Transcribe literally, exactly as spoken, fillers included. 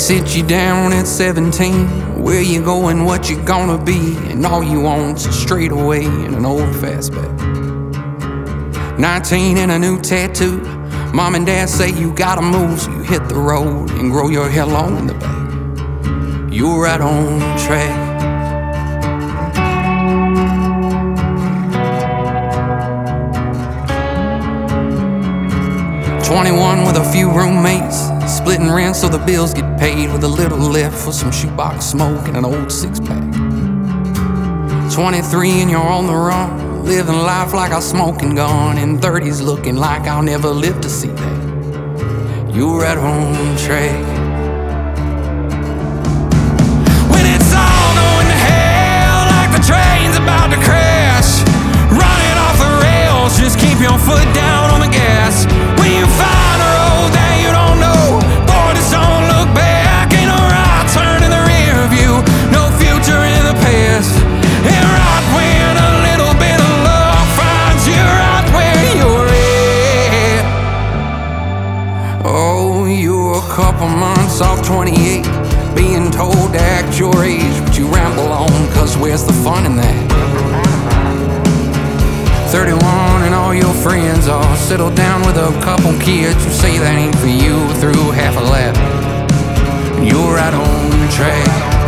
sit you down at seventeen. Where you going, what you gonna be, and all you want's a straight away and an old fastback. Nineteen and a new tattoo. Mom and dad say you gotta move, so you hit the road and grow your hair long in the back. You're right on track. Twenty-one with a few roommates, splitting rent so the bills get paid, with a little left for some shoebox smoke and an old six-pack. Twenty-three and you're on the run, living life like a smoking gun. In thirties looking like I'll never live to see that. You're right on track. When it's all going to hell, like the train's about to crash, running off the rails, just keep your foot down on the gas. When you find a road that you don't know, boy, just don't look back. Ain't no right turn in the rear view, no future in the past. And right when a little bit of luck finds you right where you're at. Oh, you're a couple months off twenty-eight, being told to act your age, but you ramble on, cause where's the fun in that? thirty-one and all your friends are settled down with a couple kids. You say that ain't for you through half a lap. You're right on track.